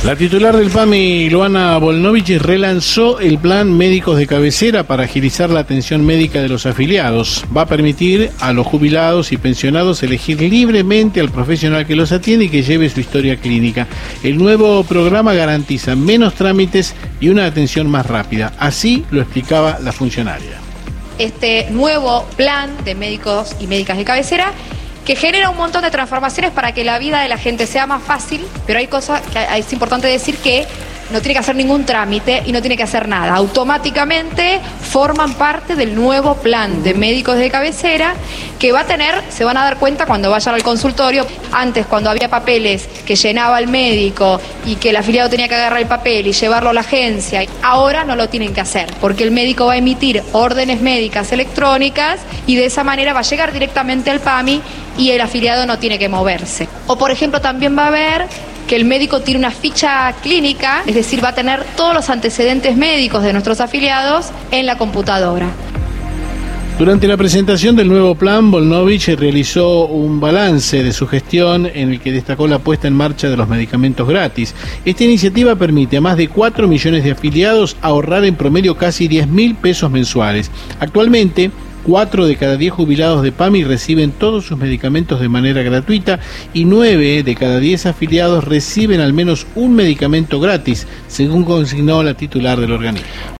La titular del PAMI, Luana Volnovich, relanzó el plan Médicos de Cabecera para agilizar la atención médica de los afiliados. Va a permitir a los jubilados y pensionados elegir libremente al profesional que los atiende y que lleve su historia clínica. El nuevo programa garantiza menos trámites y una atención más rápida. Así lo explicaba la funcionaria. Este nuevo plan de médicos y médicas de cabecera que genera un montón de transformaciones para que la vida de la gente sea más fácil, pero hay cosas que es importante decir que no tiene que hacer ningún trámite y no tiene que hacer nada. Automáticamente forman parte del nuevo plan de médicos de cabecera que va a tener, se van a dar cuenta cuando vayan al consultorio. Antes, cuando había papeles que llenaba el médico y que el afiliado tenía que agarrar el papel y llevarlo a la agencia, ahora no lo tienen que hacer, porque el médico va a emitir órdenes médicas electrónicas y de esa manera va a llegar directamente al PAMI y el afiliado no tiene que moverse. O, por ejemplo, también va a haber que el médico tiene una ficha clínica, es decir, va a tener todos los antecedentes médicos de nuestros afiliados en la computadora. Durante la presentación del nuevo plan, Volnovich realizó un balance de su gestión en el que destacó la puesta en marcha de los medicamentos gratis. Esta iniciativa permite a más de 4 millones de afiliados ahorrar en promedio casi 10.000 pesos mensuales. Actualmente, 4 de cada 10 jubilados de PAMI reciben todos sus medicamentos de manera gratuita y 9 de cada 10 afiliados reciben al menos un medicamento gratis, según consignó la titular del organismo.